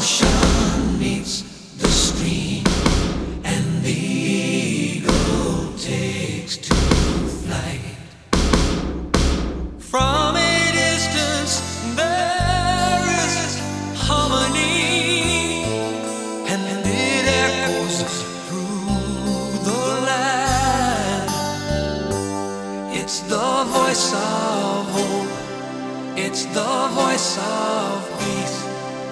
ocean meets the stream, and the eagle takes to flight. From a distance there is harmony, and it echoes through the land. It's the voice of hope, it's the voice of